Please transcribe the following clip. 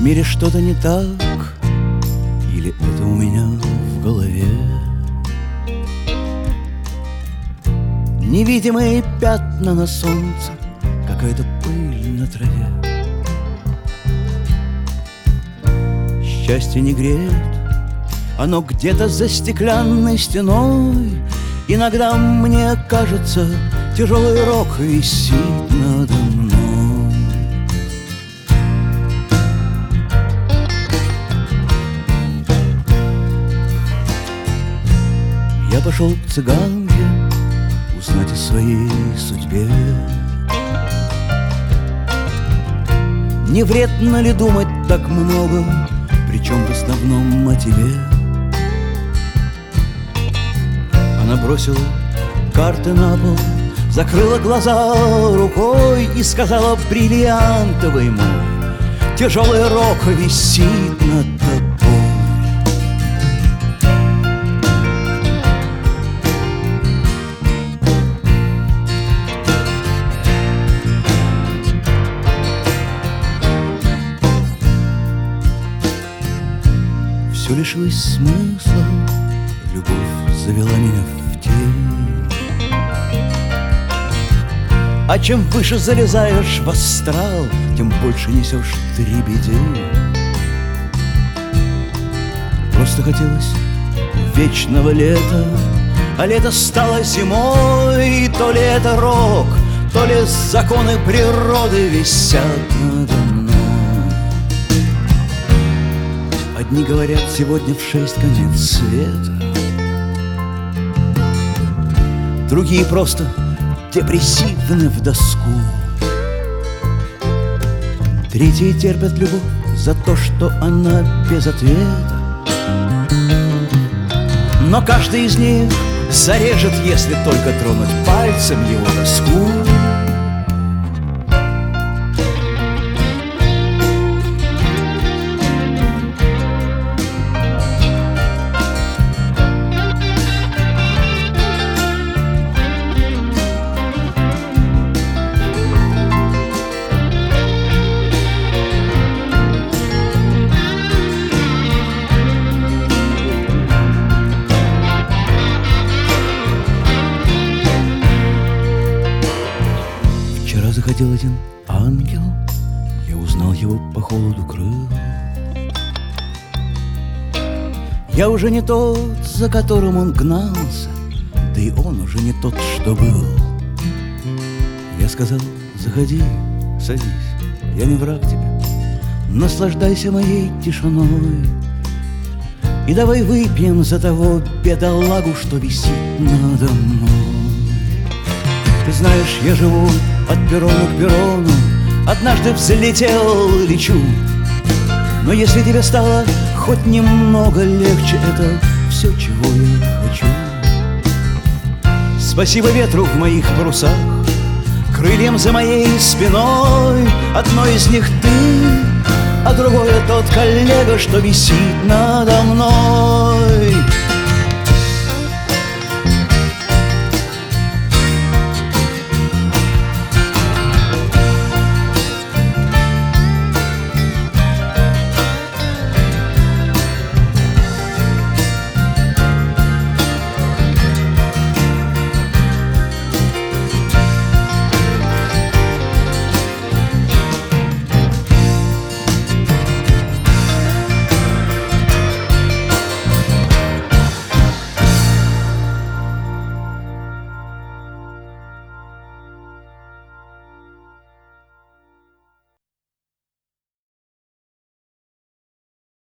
мире что-то не так, или это у меня в голове? Невидимые пятна на солнце, какая-то пыль на траве. Счастье не греет, оно где-то за стеклянной стеной. Иногда мне кажется, тяжелый рок висит надо мной. Я пошел к цыганке узнать о своей судьбе. Не вредно ли думать так много, причем в основном о тебе? Она бросила карты на пол, закрыла глаза рукой и сказала: бриллиантовый мой, тяжелый рок висит над тобой. Все лишилось смысла, любовь завела меня в тень. А чем выше залезаешь в астрал, тем больше несешь дребедей. Просто хотелось вечного лета, а лето стало зимой. То ли это рок, то ли законы природы висят надо мной. Одни говорят, сегодня в 6 конец света, другие просто депрессивны в доску. Третьи терпят любовь за то, что она без ответа. Но каждый из них зарежет, если только тронуть пальцем его тоску. Вчера заходил один ангел, я узнал его по холоду крыл. Я уже не тот, за которым он гнался, да и он уже не тот, что был. Я сказал: заходи, садись, я не враг тебе, наслаждайся моей тишиной. И давай выпьем за того бедолагу, что висит надо мной. Ты знаешь, я живу от перрона к перрону, однажды взлетел, лечу. Но если тебе стало хоть немного легче, это все, чего я хочу. Спасибо ветру в моих парусах, крыльям за моей спиной. Одно из них ты, а другое тот коллега, что висит надо мной.